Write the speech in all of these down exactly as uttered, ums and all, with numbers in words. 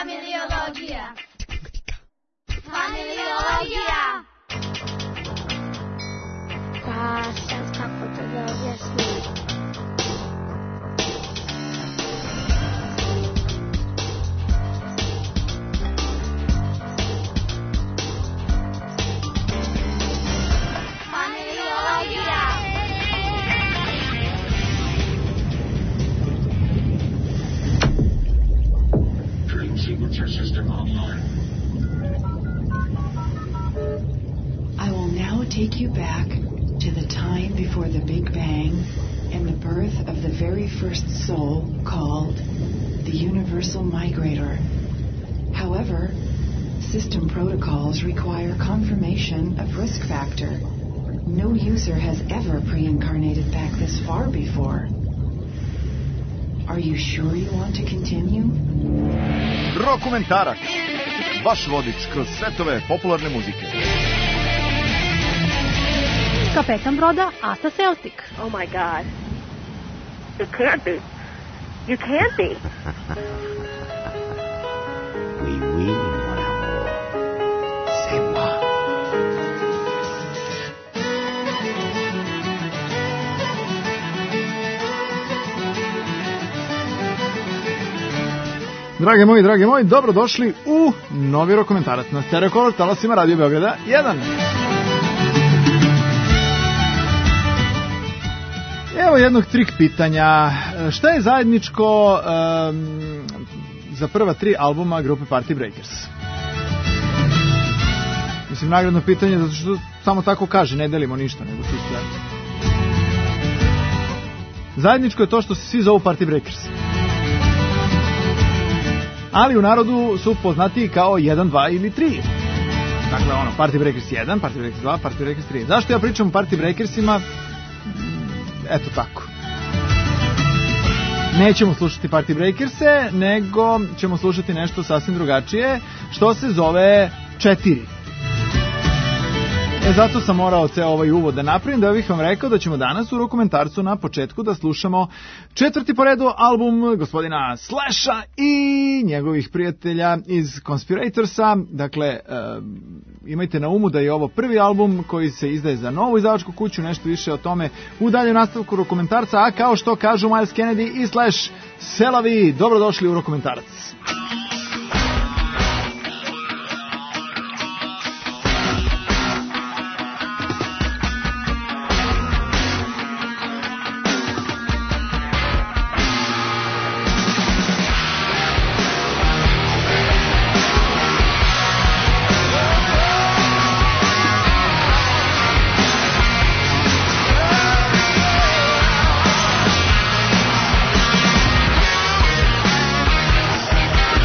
Familiologija. Familiologija. Pa sad kako to da objasnim? I will now take you back to the time before the Big Bang and the birth of the very first soul called the Universal Migrator. However, system protocols require confirmation of risk factor. No user has ever pre-incarnated back this far before. Are you sure you want to continue? Rokumentarac, vaš vodič kroz svetove popularne muzike. Kapetan broda Asa Celtic. Oh my God. You can't be. You can't be. Oui, oui, mon amour. C'est moi. Drage moji, drage moji, dobrodošli u novi Rokomentarac na Stereo Color talasima Radio Beograda jedan. Evo jednog trik pitanja. Šta je zajedničko um, za prva tri albuma grupe Party Breakers? Mislim, nagradno pitanje, zato što samo tako kaže, ne delimo ništa, nego čisto ja. Zajedničko je to što se svi zovu Party Breakers. Ali u narodu su poznati kao jedan, dva ili tri. Dakle, ono, Party Breakers jedan, Party Breakers dva, Party Breakers tri. Zašto ja pričam o Party Breakersima? Eto tako. Nećemo slušati Party Breakers-e, nego ćemo slušati nešto sasvim drugačije, što se zove četiri. E, zato sam morao ceo ovaj uvod da napravim, da bih vam rekao da ćemo danas u Rokomentarcu na početku da slušamo četvrti po redu album gospodina Slasha i njegovih prijatelja iz Conspiratorsa. Dakle, e, imajte na umu da je ovo prvi album koji se izdaje za novu izdavačku kuću, nešto više o tome u daljem nastavku Rokomentarca, a kao što kažu Miles Kennedy i Slash, selavi, dobrodošli u Rokomentarac. Thank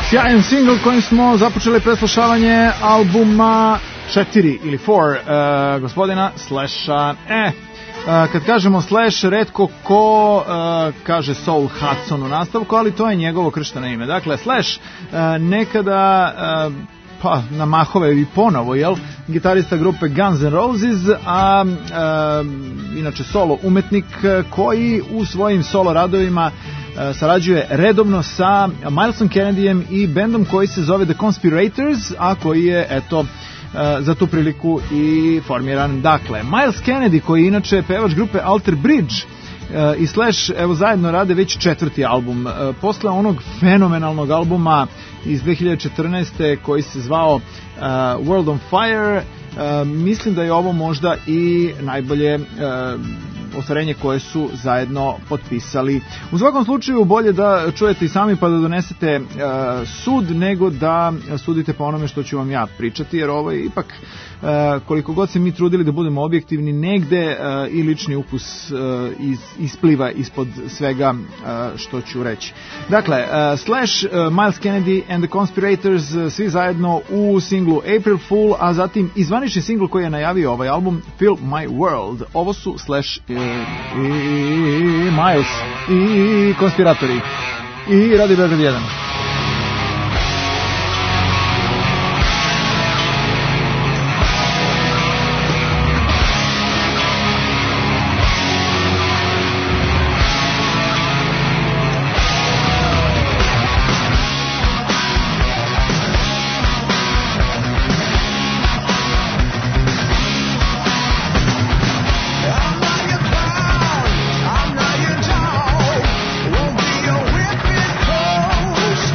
Sjajan single kojim smo započeli preslušavanje albuma četiri ili four uh, gospodina Slasha. E, uh, kad kažemo Slash, retko ko uh, kaže Soul Hudson u nastavku, ali to je njegovo kršteno ime. Dakle, Slash uh, nekada uh, pa na mahove i ponovo, jel, gitarista grupe Guns N' Roses, a uh, inače solo umetnik koji u svojim solo radovima sarađuje redovno sa Milesom Kennedyjem i bendom koji se zove The Conspirators, a koji je, eto, za tu priliku i formiran. Dakle, Miles Kennedy, koji je inače pevač grupe Alter Bridge, i Slash, evo, zajedno rade već četvrti album. Posle onog fenomenalnog albuma iz dve hiljade četrnaeste koji se zvao uh, World on Fire, uh, mislim da je ovo možda i najbolje uh, ostvarenje koje su zajedno potpisali. U svakom slučaju bolje da čujete i sami pa da donesete uh, sud nego da sudite po onome što ću vam ja pričati, jer ovo je ipak uh, koliko god se mi trudili da budemo objektivni, negde uh, i lični ukus uh, iz, ispliva ispod svega uh, što ću reći. Dakle, uh, Slash, uh, Miles Kennedy and the Conspirators, uh, svi zajedno u singlu April Fool, a zatim i zvanični singl koji je najavio ovaj album, Fill My World. Ovo su Slash i, i, i Miles i Konspiratori i Radio Beograd jedan. I'm not your dog, won't be your whipping post.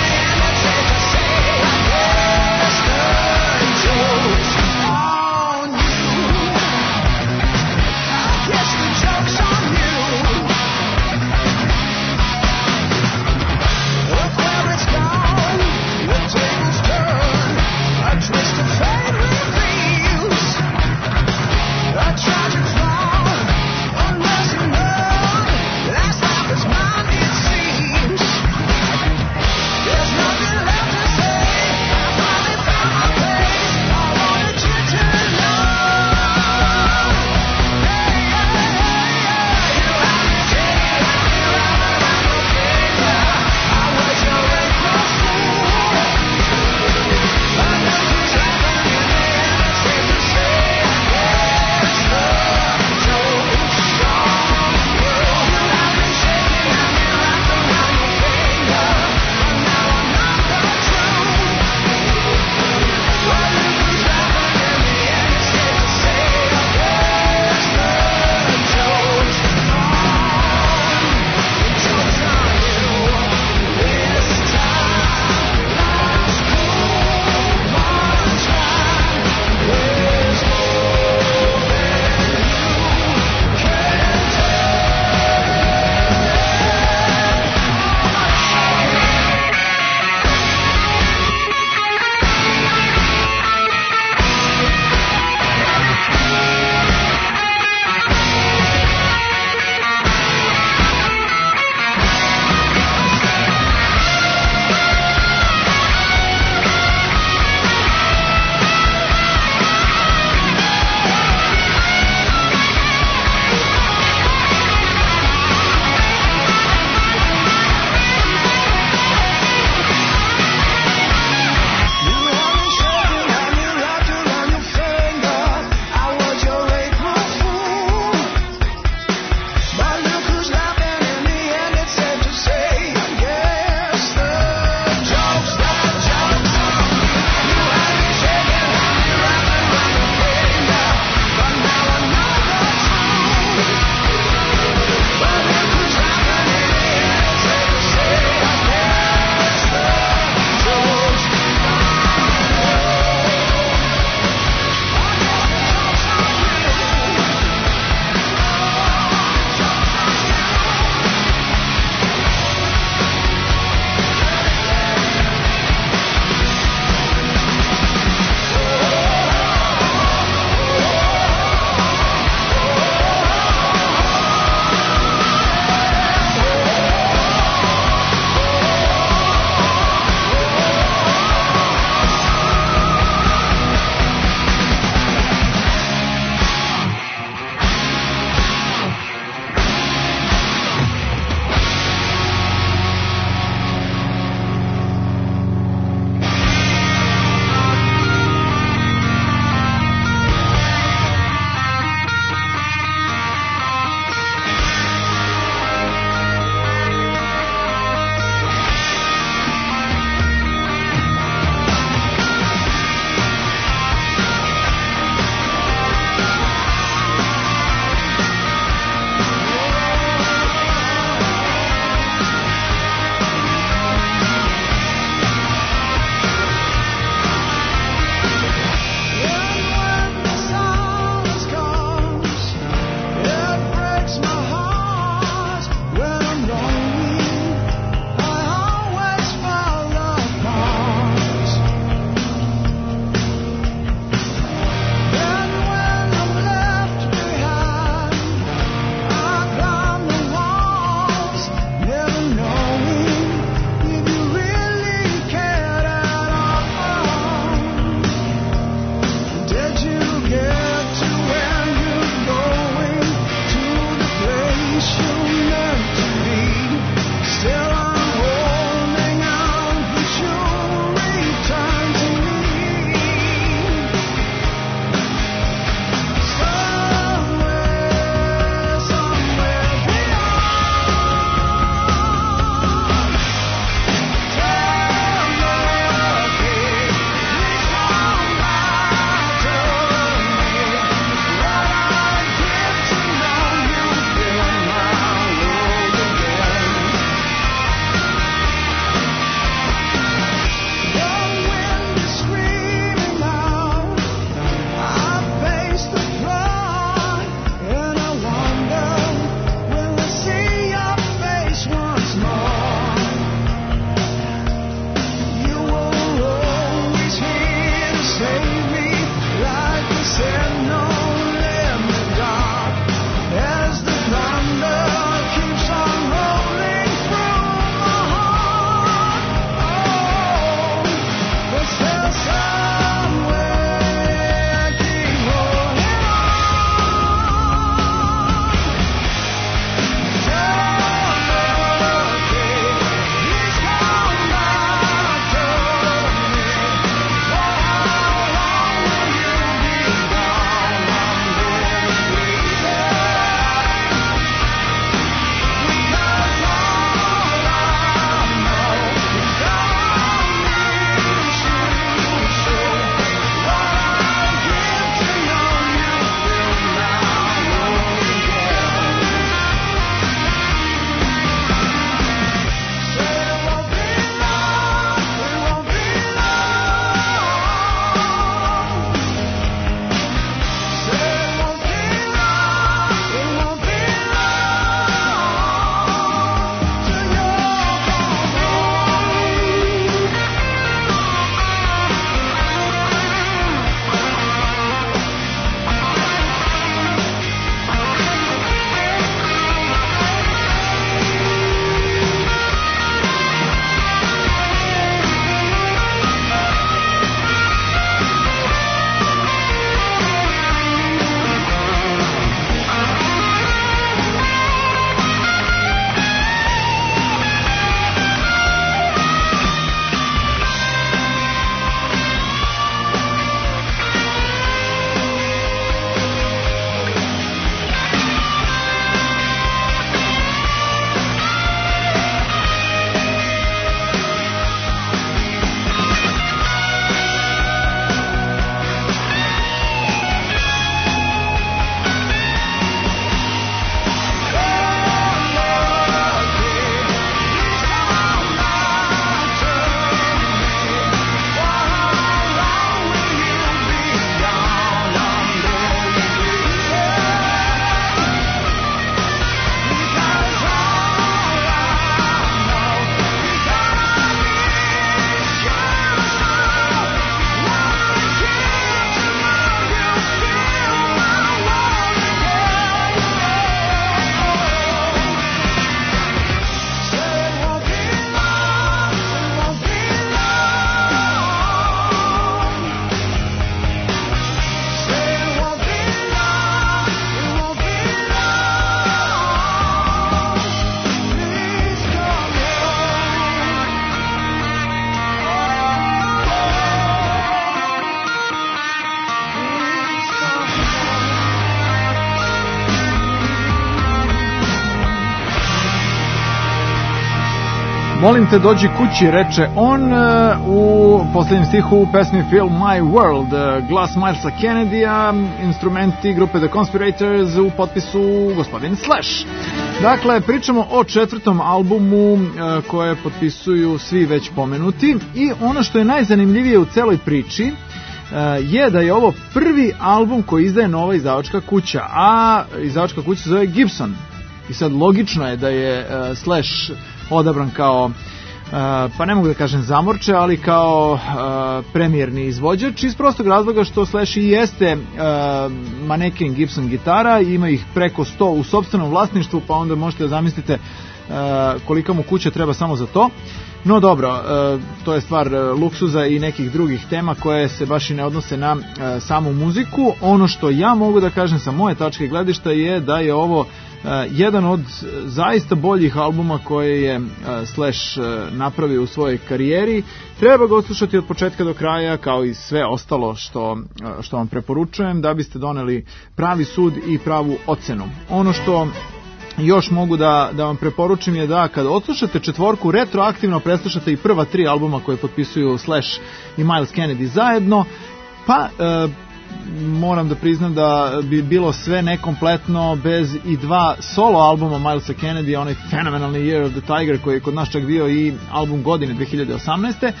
Molim te dođi kući, reče on u posljednjem stihu u pesmi Feel My World, glas Milesa Kennedy-a, instrumenti grupe The Conspirators u potpisu gospodin Slash. Dakle, pričamo o četvrtom albumu koje potpisuju svi već pomenuti i ono što je najzanimljivije u celoj priči je da je ovo prvi album koji izdaje nova izdavačka kuća, a izdavačka kuća se zove Gibson. I sad logično je da je Slash odabran kao, pa ne mogu da kažem zamorče, ali kao premijerni izvođač iz prostog razloga što Slash i jeste maneken Gibson gitara, ima ih preko sto u sopstvenom vlasništvu, pa onda možete da zamislite kolika mu kuća treba samo za to. No dobro, to je stvar luksuza i nekih drugih tema koje se baš i ne odnose na samu muziku. Ono što ja mogu da kažem sa moje tačke gledišta je da je ovo jedan od zaista boljih albuma koje je Slash napravio u svojoj karijeri. Treba ga odslušati od početka do kraja, kao i sve ostalo što, što vam preporučujem, da biste doneli pravi sud i pravu ocenu. Ono što još mogu da, da vam preporučim je da kada odslušate četvorku, retroaktivno preslušate i prva tri albuma koje potpisuju Slash i Miles Kennedy zajedno, pa e, moram da priznam da bi bilo sve nekompletno bez i dva solo albuma Milesa Kennedy, onaj fenomenalni Year of the Tiger koji je kod nas čak bio i album godine dve hiljade osamnaeste. E,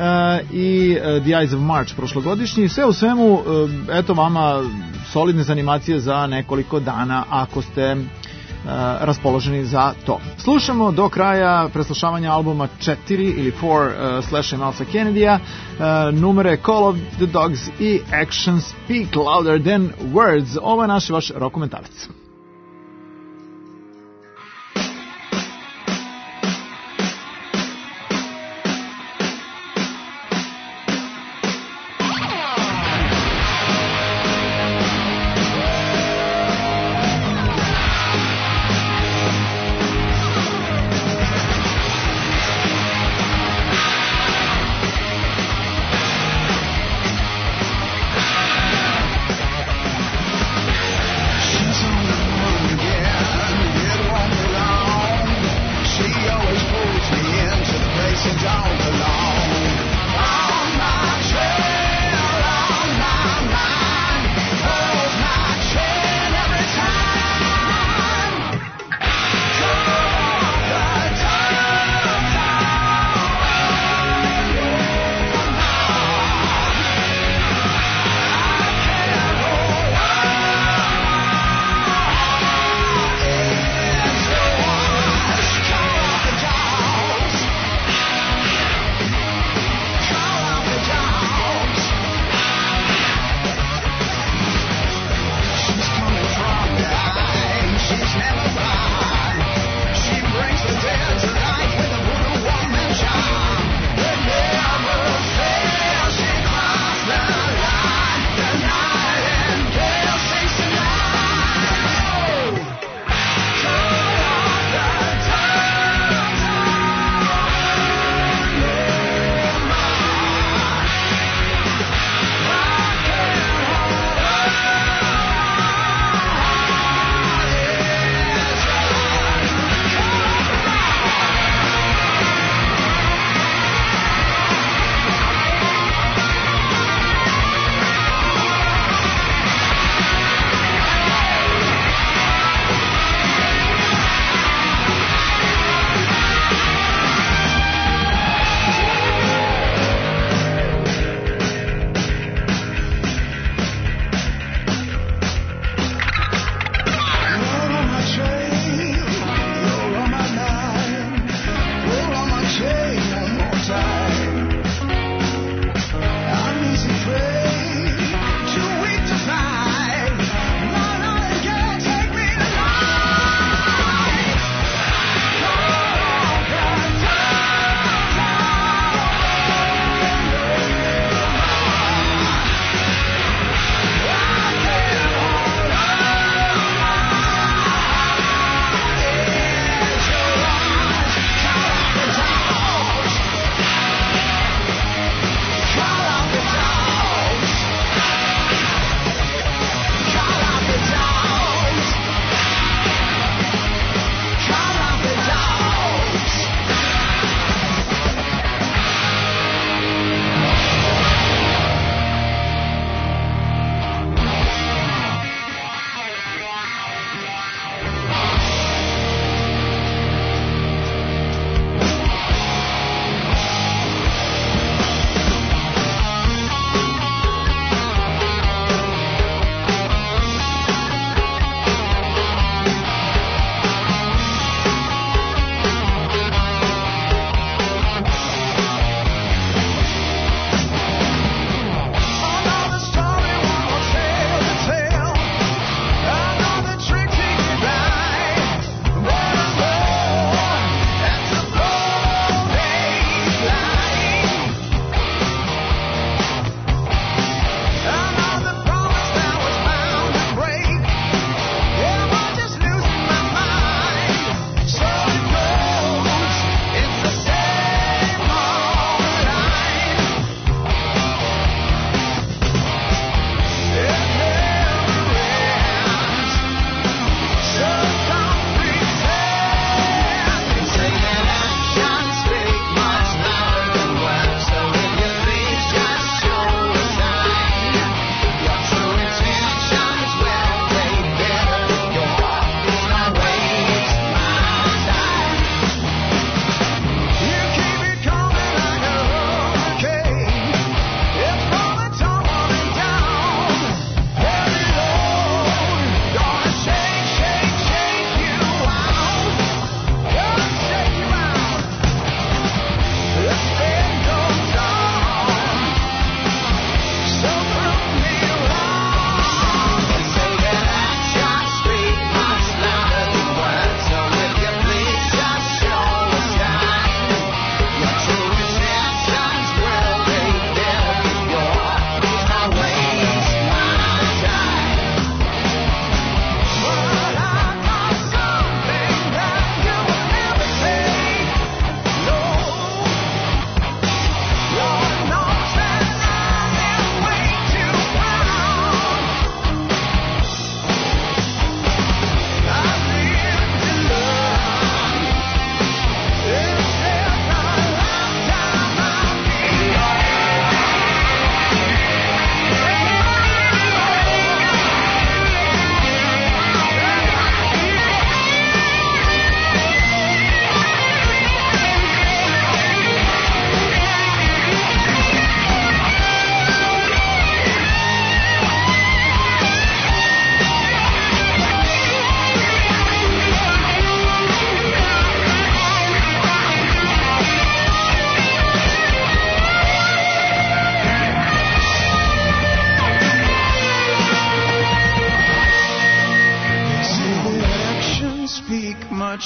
i The Eyes of March prošlogodišnji. Sve u svemu, e, eto vama solidne animacije za nekoliko dana ako ste raspoloženi za to. Slušamo do kraja preslušavanja albuma četiri ili četiri uh, Slash i Milesa Kennedy-a, uh, numere Call of the Dogs i Actions Speak Louder Than Words. Ovo je naš vaš rock komentarac. She's on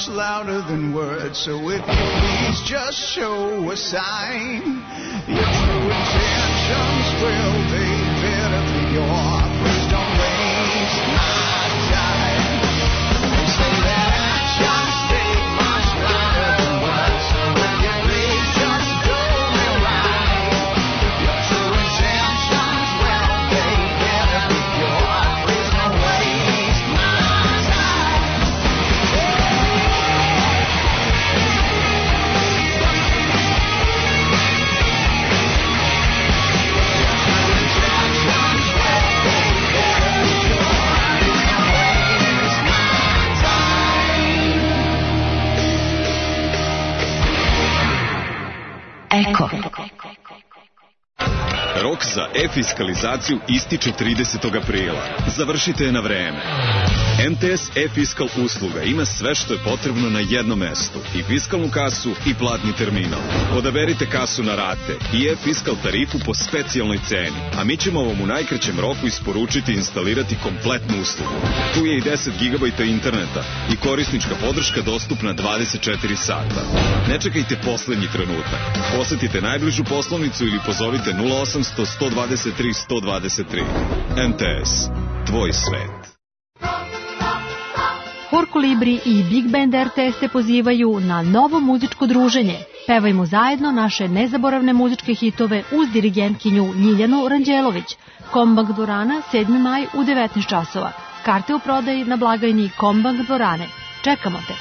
much louder than words. So if you please just show a sign, your true intentions, well, they better be your. Please don't waste my time. They say that actions speak much louder than words. So if you please just do me right, your true intentions, well, they better be your. Please don't waste my time. Eko. Rok za e-fiskalizaciju ističe tridesetog aprila. Završite je na vreme. M T S e-fiskal usluga ima sve što je potrebno na jednom mestu. I fiskalnu kasu i platni terminal. Odaberite kasu na rate i e-fiskal tarifu po specijalnoj ceni. A mi ćemo vam u najkraćem roku isporučiti i instalirati kompletnu uslugu. Tu je i deset gigabajta interneta i korisnička podrška dostupna dvadeset četiri sata. Ne čekajte poslednji trenutak. Posetite najbližu poslovnicu ili pozovite nula osam sto sto dvadeset tri sto dvadeset tri. M T S. Tvoj svet. Hor Kolibri i Big Band R T S te pozivaju na novo muzičko druženje. Pevajmo zajedno naše nezaboravne muzičke hitove uz dirigentkinju Ljiljanu Ranđelović. Kombank dvorana, sedmi maj u devetnaest časova. Karte u prodaji na blagajni Kombank dvorane. Čekamo te!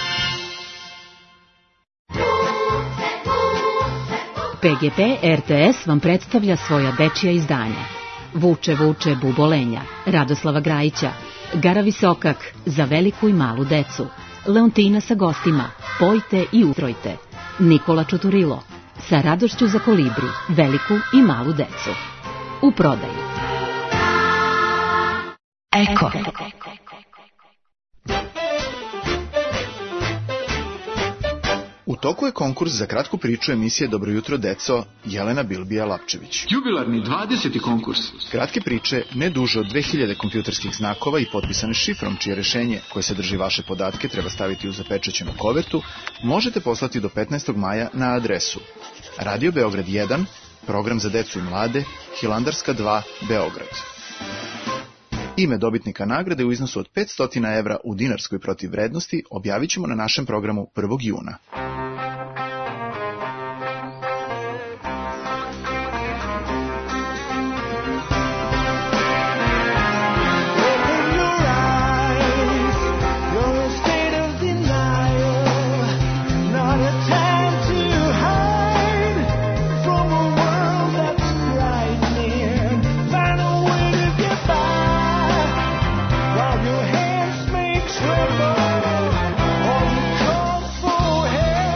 P G P R T S vam predstavlja svoja dečija izdanja. Vuče, vuče, bubolenja, Radoslava Grajića, Gara Visokak, za veliku i malu decu, Leontina sa gostima, Pojte i utrojte, Nikola Čuturilo, sa radošću za kolibri, veliku i malu decu. U prodaju. Eko. U toku je konkurs za kratku priču emisije Dobro jutro, deco, Jelena Bilbija-Lapčević. Jubilarni dvadeseti konkurs. Kratke priče, ne duže od dve hiljade kompjuterskih znakova i potpisane šifrom, čije rešenje, koje sadrži vaše podatke, treba staviti u zapečaćenu kovertu, možete poslati do petnaestog maja na adresu Radio Beograd jedan, program za decu i mlade, Hilandarska dva, Beograd. Ime dobitnika nagrade u iznosu od petsto evra u dinarskoj protivvrednosti objavit ćemo na našem programu prvog juna. All you call for help.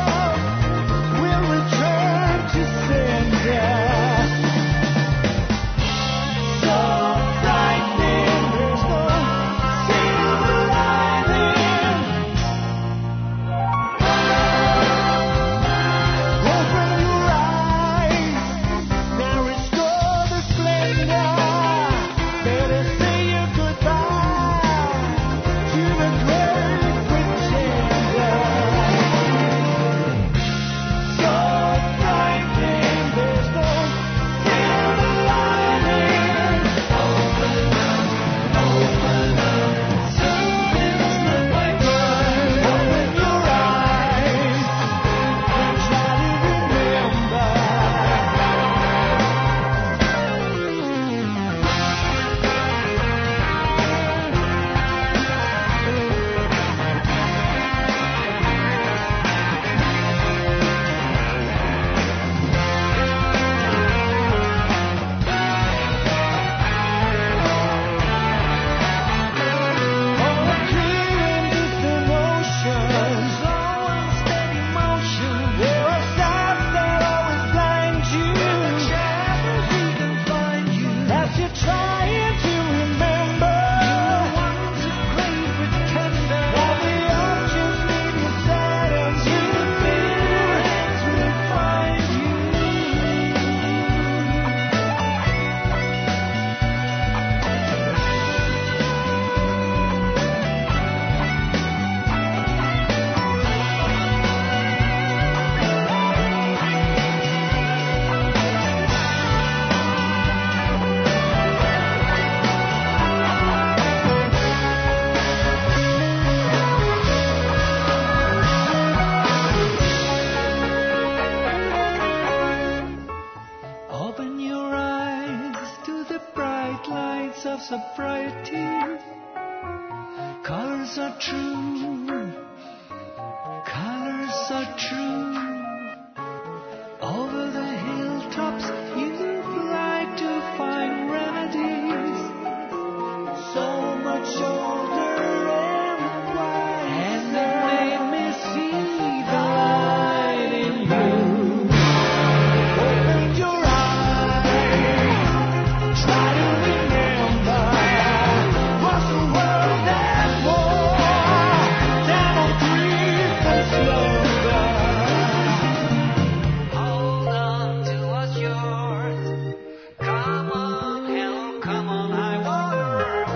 of sobriety. Colors are true, colors are true. Over the hilltops you fly to find remedies. So much older and wise, and it made me see the light in you. Open your eyes, try to remember. Was the world at war? Down on grief and slumber. Hold on to what's yours. Come on, hello, come on, high water.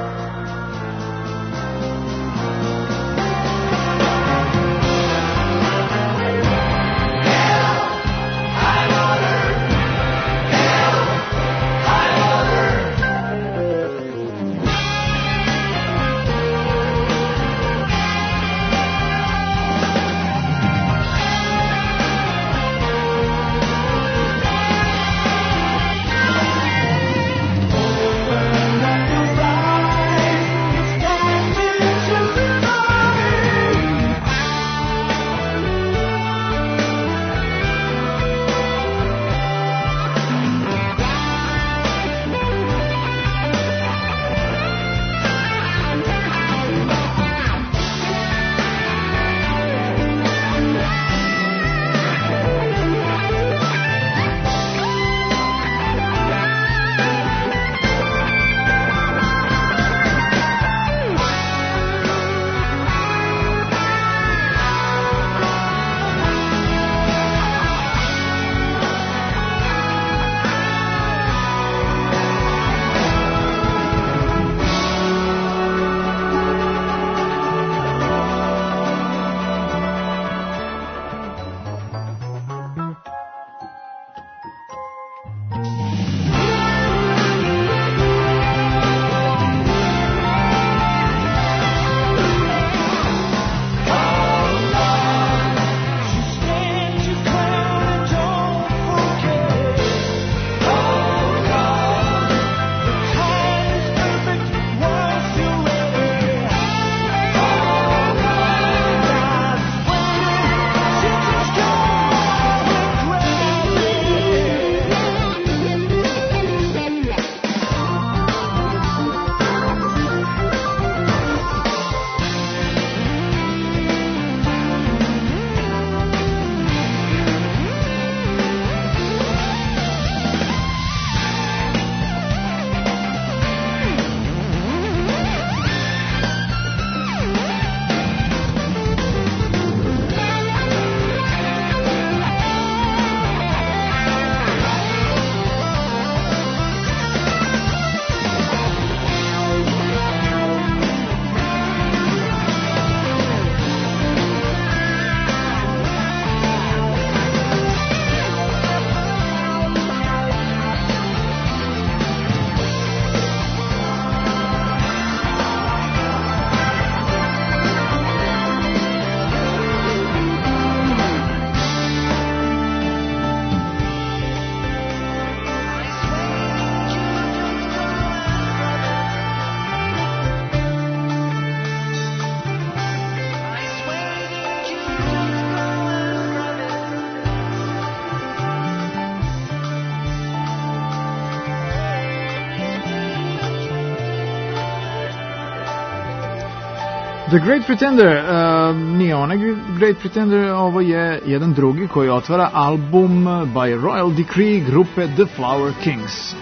The Great Pretender, uh, nije onaj Great Pretender, ovo je jedan drugi koji otvara album by Royal Decree grupe The Flower Kings.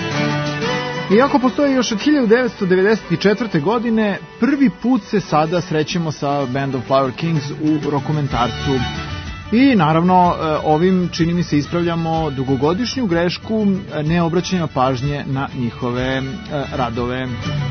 Iako postoji još od hiljadu devetsto devedeset četvrte. godine, prvi put se sada srećemo sa bandom Flower Kings u rokomentarcu. I naravno ovim, čini mi se, ispravljamo dugogodišnju grešku neobraćanja pažnje na njihove radove.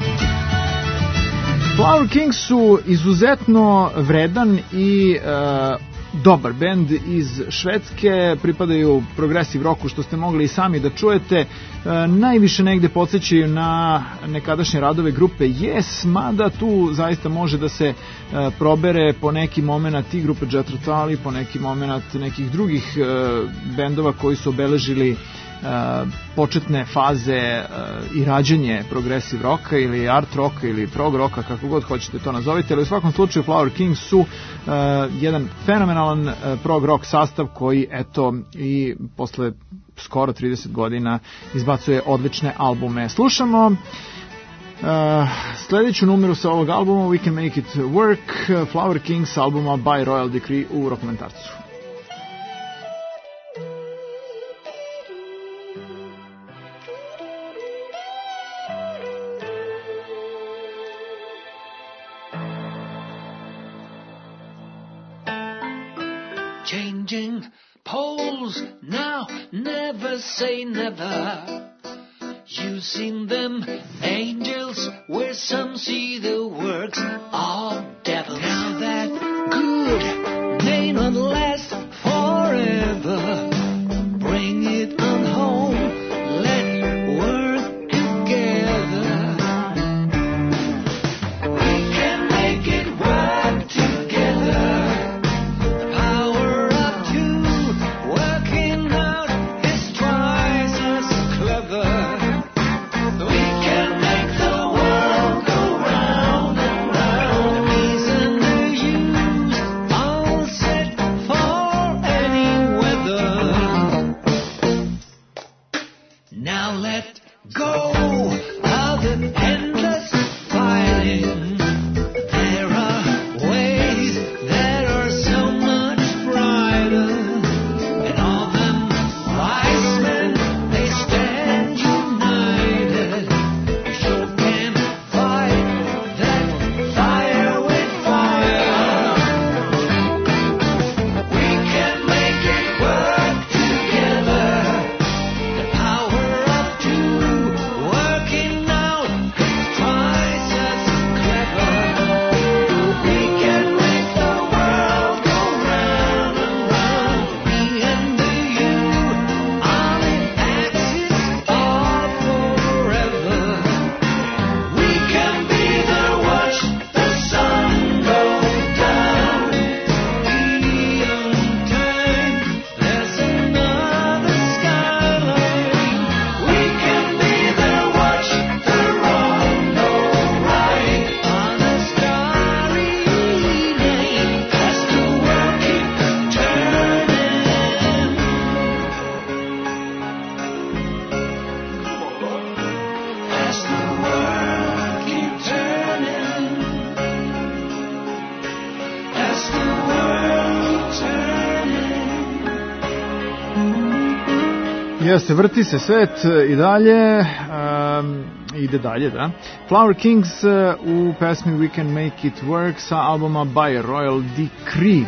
Flower Kings su izuzetno vredan i e, dobar bend iz Švedske, pripadaju progressive rocku, što ste mogli i sami da čujete, e, najviše negde podsjećaju na nekadašnje radove grupe Yes, mada tu zaista može da se e, probere po neki moment i grupe Jethro Tull, po neki moment nekih drugih e, bendova koji su obeležili početne faze i rađenje progressive rocka ili art rocka ili prog rocka, kako god hoćete to nazovite, ali u svakom slučaju Flower Kings su jedan fenomenalan prog rock sastav koji eto i posle skoro trideset godina izbacuje odlične albume. Slušamo uh, sledeću numeru sa ovog albuma, We Can Make It Work, Flower Kings albuma By Royal Decree u Rockmentarcu. Changing poles now, never say never. You've seen them angels where some see the works of devils. Now that good may not last forever. Bring it on home, let's work together. We can make it work together. Jeste, vrti se svet i dalje, um, ide dalje, da. Flower Kings uh, u pesmi We Can Make It Work sa albuma By Royal Decree,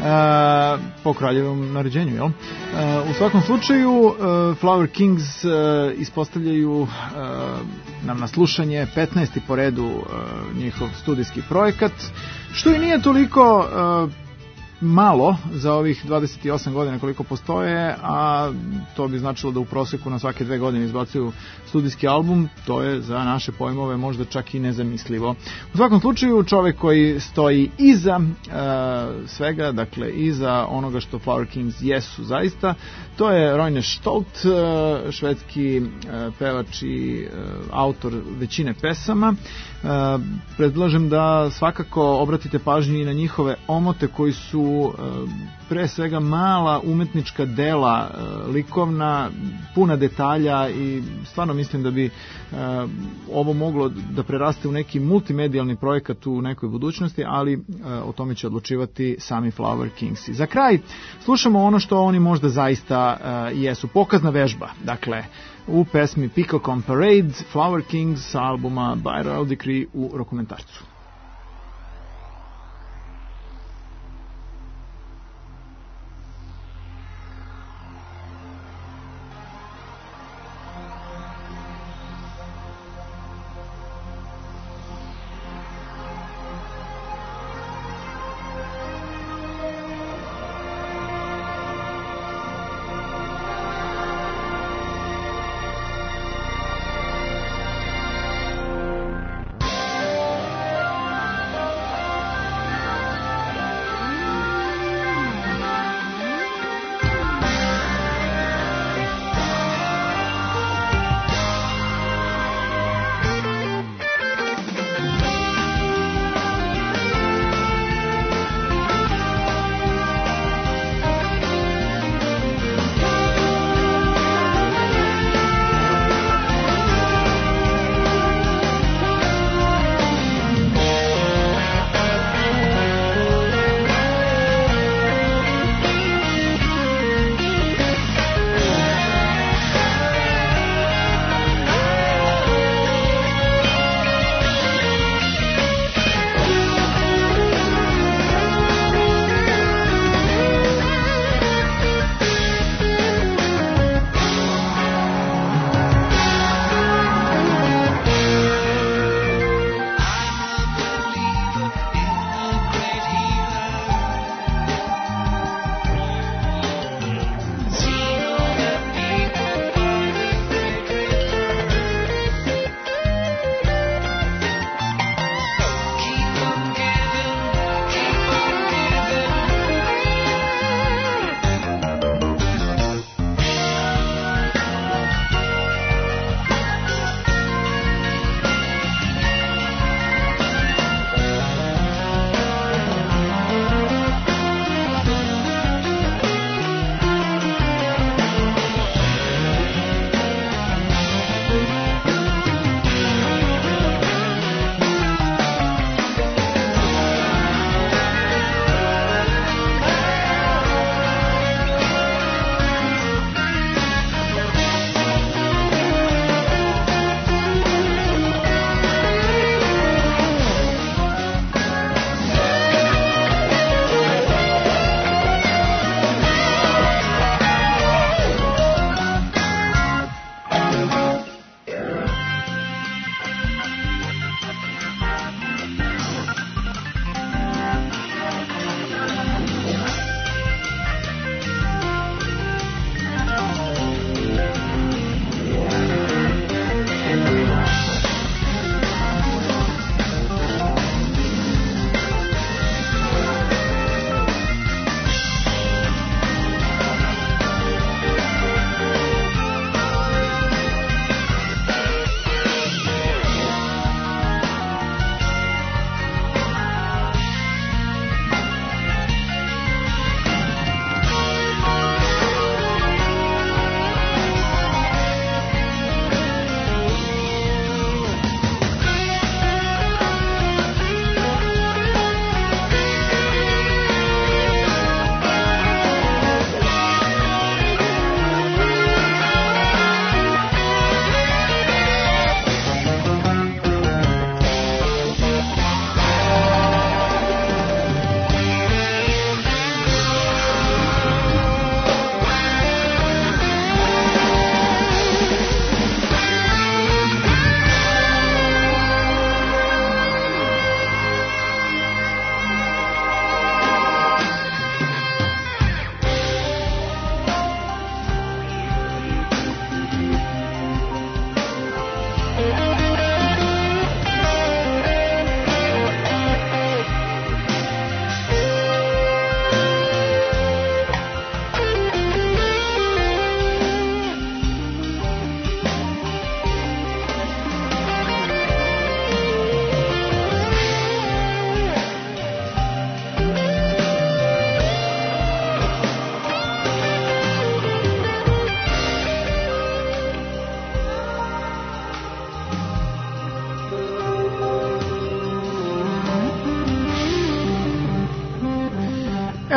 uh, po kraljevom naređenju, jel? Uh, u svakom slučaju, uh, Flower Kings uh, ispostavljaju uh, nam na slušanje petnaesti po redu uh, njihov studijski projekat, što i nije toliko uh, malo za ovih dvadeset osam godina koliko postoje, a to bi značilo da u proseku na svake dve godine izbacuju studijski album. To je za naše pojmove možda čak i nezamislivo. U svakom slučaju, čovek koji stoji iza uh, svega, dakle iza onoga što Flower Kings jesu zaista, to je Roine Stolt, uh, švedski uh, pevač i uh, autor većine pesama. Uh, predlažem da svakako obratite pažnju i na njihove omote koji su uh, pre svega mala umetnička dela, uh, likovna, puna detalja i stvarno mislim da bi uh, ovo moglo da preraste u neki multimedijalni projekat u nekoj budućnosti, ali uh, o tome će odlučivati sami Flower Kingsi. Za kraj slušamo ono što oni možda zaista uh, jesu, pokazna vežba, dakle u pesmi Peacock on Parade, Flower Kings sa albuma By Royal Decree u Rockmentarcu.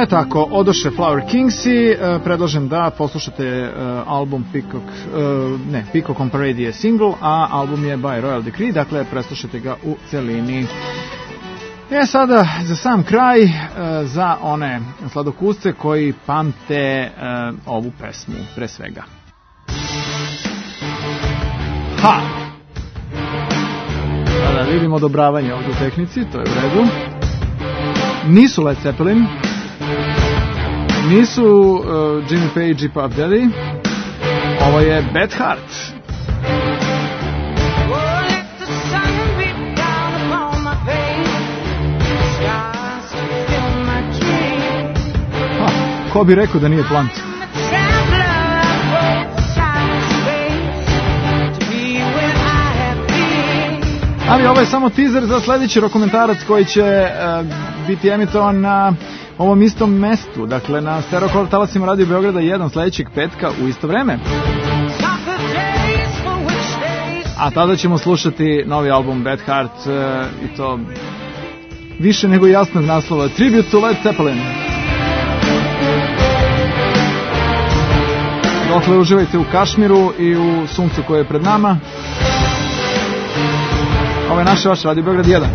E tako, odoše Flower Kingsi, predlažem da poslušate album Peacock, ne, Peacock on Parade je single, a album je By Royal Decree, dakle preslušajte ga u celini. E sada, za sam kraj, za one sladokusce koji pamte ovu pesmu, pre svega. Ha! Sada vidimo odobravanje ovdje u tehnici, to je u redu. Nisu Led Zeppelin, nisu uh, Jimmy Page i Puff Daddy, ovo je Bad Heart. Ha, ko bi rekao da nije Plant? Ali ovo je samo teaser za sledeći rokomentarac koji će uh, biti emitovan na ovom istom mestu, dakle na Stereo talasima Radio Beograda jedan sledećeg petka u isto vreme. A tada ćemo slušati novi album Bad Heart uh, i to više nego jasnog naslova, Tribute to Led Zeppelin. Dokle uživajte u Kašmiru i u suncu koje je pred nama. Ovo je naš vaš Radio Beograd jedan.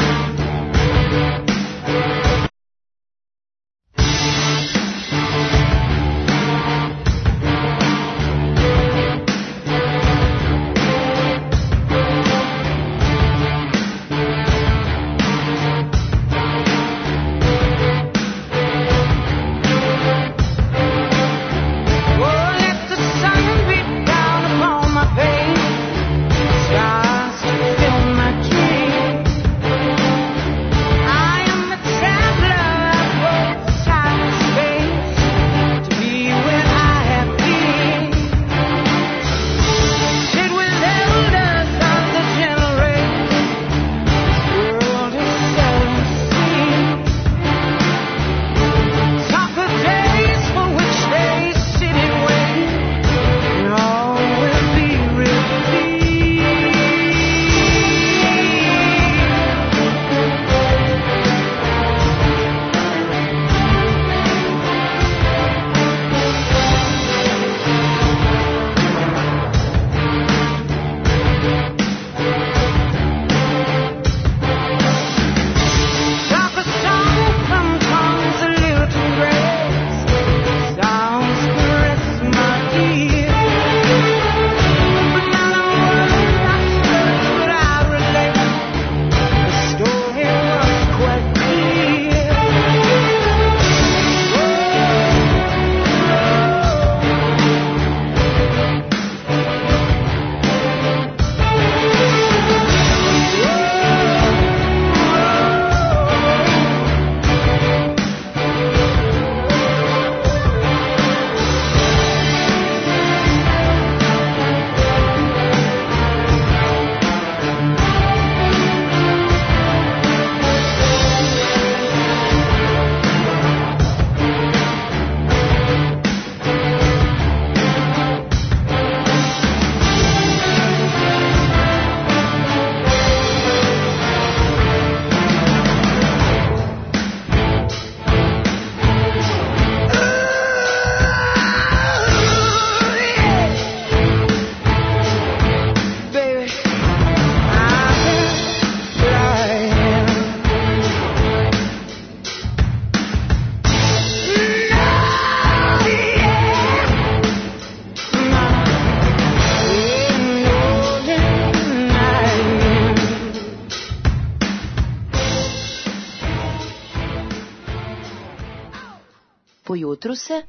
Ujutru se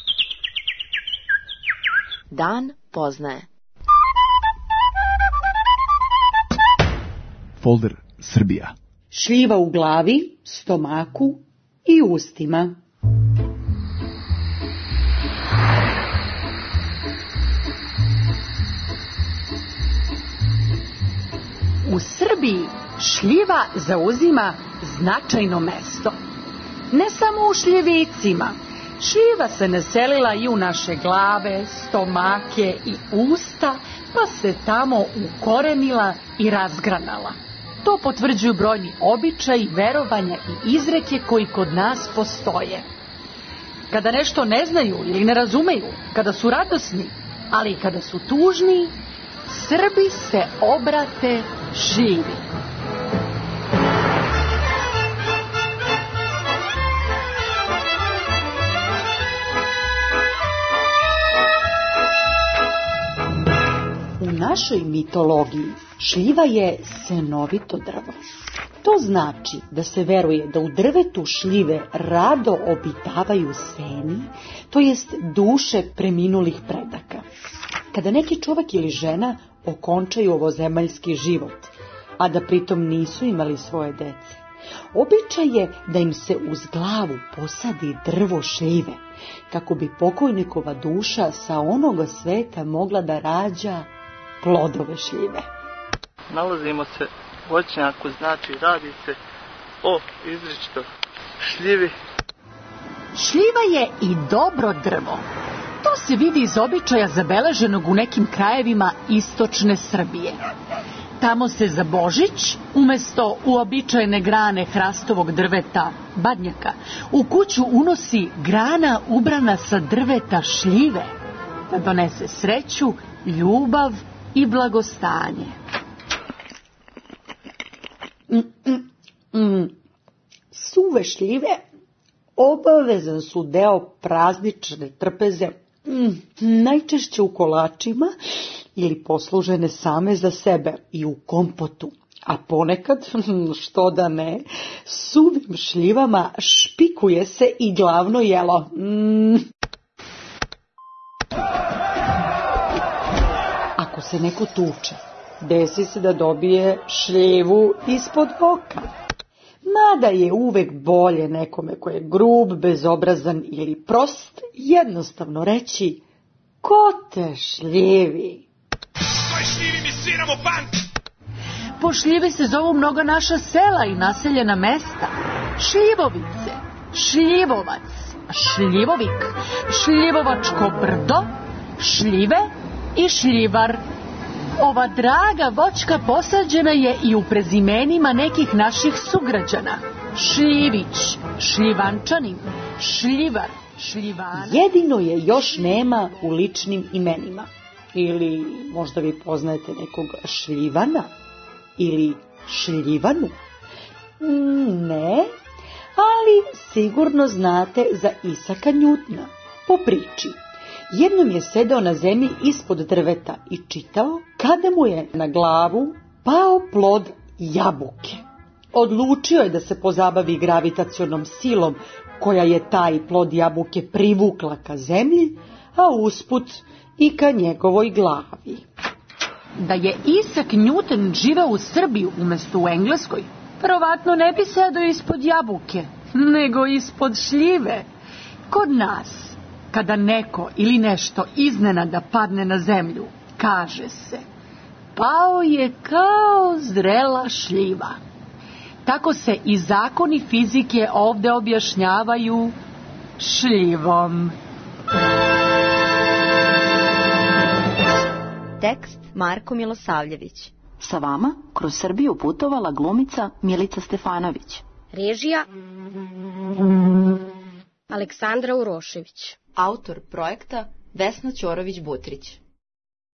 dan poznaje. Folder Srbija. Šljiva u glavi, stomaku i ustima. U Srbiji šljiva zauzima značajno mesto. Ne samo u šljivicima. Šljiva se naselila i u naše glave, stomake i usta, pa se tamo ukorenila i razgranala. To potvrđuju brojni običaji, verovanja i izreke koji kod nas postoje. kada nešto ne znaju ili ne razumeju, kada su radosni, ali i kada su tužni, Srbi se obrate šljivi. U našoj mitologiji šljiva je senovito drvo. To znači da se veruje da u drvetu šljive rado obitavaju seni, to jest duše preminulih predaka. Kada neki čovjek ili žena okončaju ovozemaljski život, a da pritom nisu imali svoje dece, običaj je da im se uz glavu posadi drvo šljive, kako bi pokojnikova duša sa onoga sveta mogla da rađa plodove šljive. Nalazimo se u voćnjaku, znači radi se o izričito šljivi. Šljiva je i dobro drvo. To se vidi iz običaja zabeleženog u nekim krajevima istočne Srbije. Tamo se za Božić, umesto uobičajene grane hrastovog drveta, badnjaka, u kuću unosi grana ubrana sa drveta šljive, da donese sreću, ljubav i blagostanje. Mm, mm, mm. Suve šljive obavezan su deo praznične trpeze, mm, najčešće u kolačima ili poslužene same za sebe i u kompotu, a ponekad, što da ne, suvim šljivama špikuje se i glavno jelo. Mm. Ako se neko tuče, desi se da dobije šljivu ispod oka. Mada je uvek bolje nekome ko je grub, bezobrazan ili prost, jednostavno reći: ko te šljivi? Koj šljivi mi sviramo band? Po šljivi se zovu mnoga naša sela i naseljena mesta. Šljivovice, Šljivovac, Šljivovik, Šljivovačko brdo, Šljive i Šljivar. Ova draga voćka posađena je i u prezimenima nekih naših sugrađana. Šljivić, Šljivančanin, Šljivar, Šljivana. Jedino je još nema u ličnim imenima. Ili možda vi poznajete nekog Šljivana ili Šljivanu. Ne, ali sigurno znate za Isaka Njutna. Po priči. Jednom je sedeo na zemlji ispod drveta i čitao kada mu je na glavu pao plod jabuke. Odlučio je da se pozabavi gravitacionom silom koja je taj plod jabuke privukla ka zemlji, a usput i ka njegovoj glavi. Da je Isak Newton živeo u Srbiji umjesto u Engleskoj, verovatno ne bi sedeo ispod jabuke, nego ispod šljive. Kod nas, kada neko ili nešto iznenada padne na zemlju, kaže se: pao je kao zrela šljiva. Tako se i zakoni fizike ovde objašnjavaju šljivom. Tekst Marko Milosavljević. Sa vama kroz Srbiju putovala glumica Milica Stefanović. Režija Aleksandra Urošević. Autor projekta Vesna Ćorović-Butrić.